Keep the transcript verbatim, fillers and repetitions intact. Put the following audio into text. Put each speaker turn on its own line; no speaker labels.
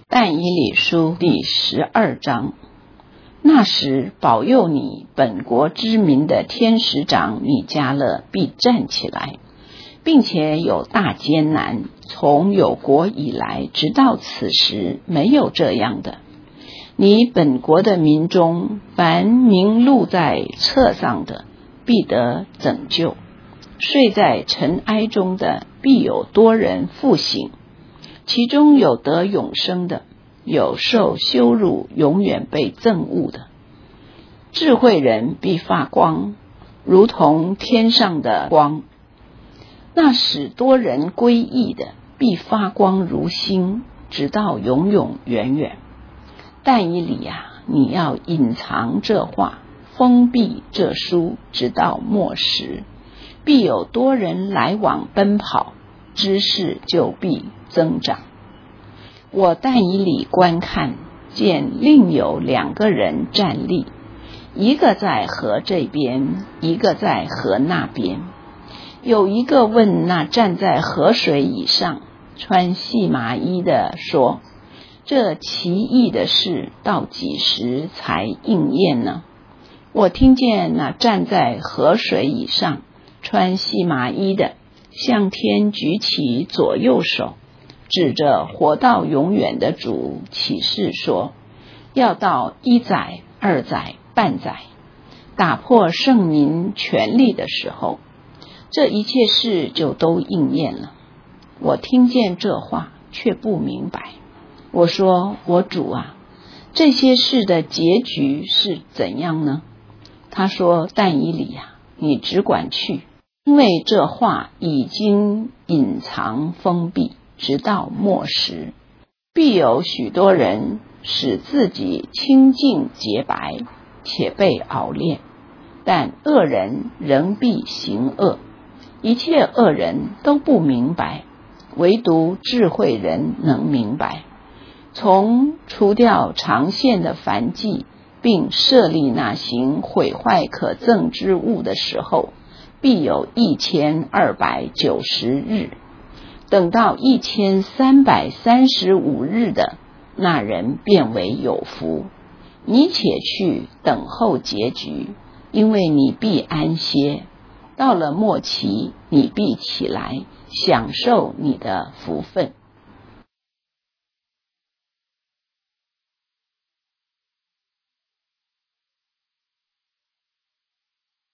但以理书第十二章，那时保佑你本国之民的天使长米迦勒必站起来，并且有大艰难，从有国以来直到此时没有这样的。你本国的民中，凡名录在册上的，必得拯救；睡在尘埃中的，必有多人复醒。其中有得永生的，有受羞辱永远被憎恶的。智慧人必发光，如同天上的光；那使多人归义的，必发光如星，直到永永远远。但以理啊，你要隐藏这话，封闭这书，直到末时，必有多人来往奔跑，知识就必增长。我但以理观看，见另有两个人站立，一个在河这边，一个在河那边。有一个问那站在河水以上穿细麻衣的说，这奇异的事到几时才应验呢？我听见那站在河水以上穿细麻衣的向天举起左右手，指着活到永远的主起誓说，要到一载、二载、半载，打破圣民权力的时候，这一切事就都应验了。我听见这话，却不明白。我说，我主啊，这些事的结局是怎样呢？他说，但以理啊，你只管去，因为这话已经隐藏封闭，直到末时，必有许多人使自己清净洁白，且被熬炼，但恶人仍必行恶，一切恶人都不明白，唯独智慧人能明白。从除掉长线的燔祭，并设立那行毁坏可憎之物的时候，必有一千二百九十日。等到一千三百三十五日的，那人变为有福。你且去等候结局，因为你必安歇。到了末期，你必起来，享受你的福分。